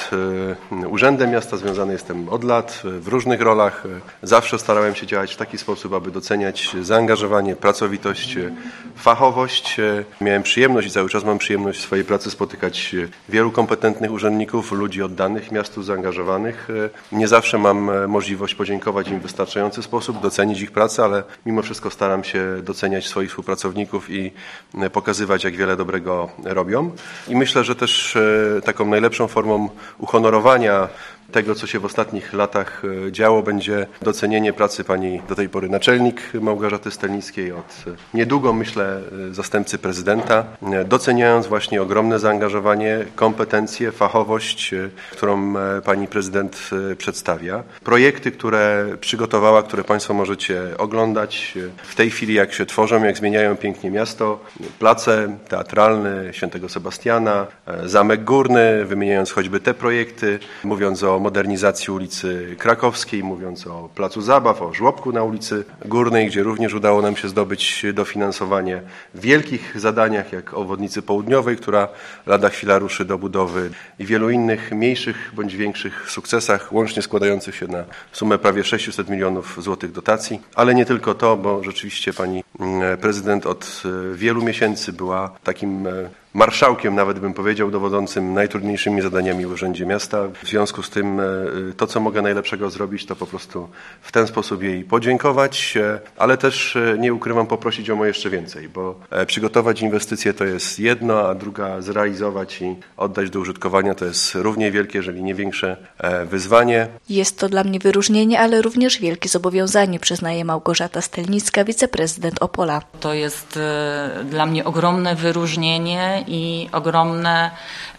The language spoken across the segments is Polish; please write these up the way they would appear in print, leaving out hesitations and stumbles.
z Urzędem Miasta związany jestem od lat w różnych rolach. Zawsze starałem się działać w taki sposób, aby doceniać zaangażowanie, pracowitość, fachowość. Miałem przyjemność i cały czas mam przyjemność w swojej pracy spotykać wielu kompetentnych urzędników, ludzi oddanych miastu, zaangażowanych. Nie zawsze mam możliwość podziękować im w wystarczający sposób, docenić ich pracę, ale mimo wszystko staram się doceniać swoich współpracowników i pokazywać, jak wiele dobrego robią. I myślę, że też taką najlepszą formą uhonorowania tego, co się w ostatnich latach działo, będzie docenienie pracy pani do tej pory naczelnik Małgorzaty Stelnickiej, od niedługo, myślę, zastępcy prezydenta, doceniając właśnie ogromne zaangażowanie, kompetencje, fachowość, którą pani prezydent przedstawia. Projekty, które przygotowała, które państwo możecie oglądać w tej chwili, jak się tworzą, jak zmieniają pięknie miasto, place teatralne Świętego Sebastiana, Zamek Górny, wymieniając choćby te projekty, mówiąc o modernizacji ulicy Krakowskiej, mówiąc o placu zabaw, o żłobku na ulicy Górnej, gdzie również udało nam się zdobyć dofinansowanie w wielkich zadaniach, jak obwodnicy południowej, która lada chwila ruszy do budowy, i wielu innych mniejszych bądź większych sukcesach, łącznie składających się na sumę prawie 600 milionów złotych dotacji. Ale nie tylko to, bo rzeczywiście pani prezydent od wielu miesięcy była takim marszałkiem, nawet bym powiedział, dowodzącym najtrudniejszymi zadaniami w Urzędzie Miasta. W związku z tym to, co mogę najlepszego zrobić, to po prostu w ten sposób jej podziękować, ale też nie ukrywam, poprosić o jeszcze więcej, bo przygotować inwestycje to jest jedno, a druga zrealizować i oddać do użytkowania to jest równie wielkie, jeżeli nie większe wyzwanie. Jest to dla mnie wyróżnienie, ale również wielkie zobowiązanie, przyznaje Małgorzata Stelnicka, wiceprezydent Opola. To jest dla mnie ogromne wyróżnienie i ogromne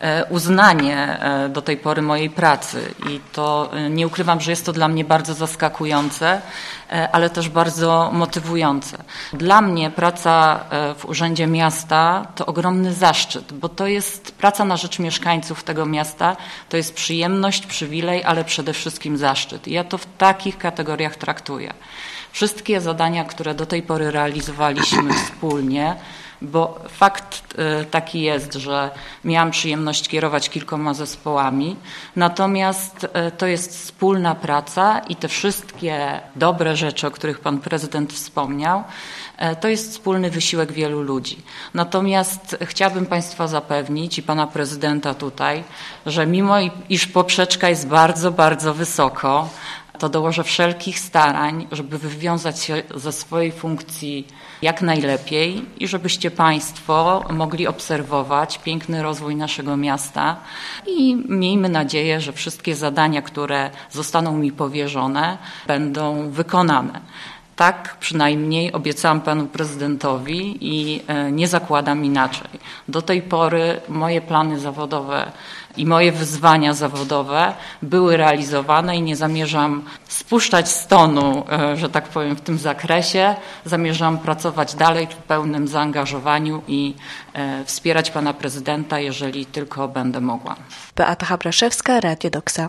uznanie do tej pory mojej pracy. I to nie ukrywam, że jest to dla mnie bardzo zaskakujące, ale też bardzo motywujące. Dla mnie praca w Urzędzie Miasta to ogromny zaszczyt, bo to jest praca na rzecz mieszkańców tego miasta, to jest przyjemność, przywilej, ale przede wszystkim zaszczyt. I ja to w takich kategoriach traktuję. Wszystkie zadania, które do tej pory realizowaliśmy wspólnie, bo fakt taki jest, że miałam przyjemność kierować kilkoma zespołami, natomiast to jest wspólna praca i te wszystkie dobre rzeczy, o których pan prezydent wspomniał, to jest wspólny wysiłek wielu ludzi. Natomiast chciałabym państwa zapewnić i pana prezydenta tutaj, że mimo iż poprzeczka jest bardzo, bardzo wysoko, to dołożę wszelkich starań, żeby wywiązać się ze swojej funkcji jak najlepiej i żebyście państwo mogli obserwować piękny rozwój naszego miasta i miejmy nadzieję, że wszystkie zadania, które zostaną mi powierzone, będą wykonane. Tak przynajmniej obiecałam panu prezydentowi i nie zakładam inaczej. Do tej pory moje plany zawodowe i moje wyzwania zawodowe były realizowane i nie zamierzam spuszczać z tonu, że tak powiem, w tym zakresie. Zamierzam pracować dalej w pełnym zaangażowaniu i wspierać pana prezydenta, jeżeli tylko będę mogła. Beata Habraszewska, Radio Doksa.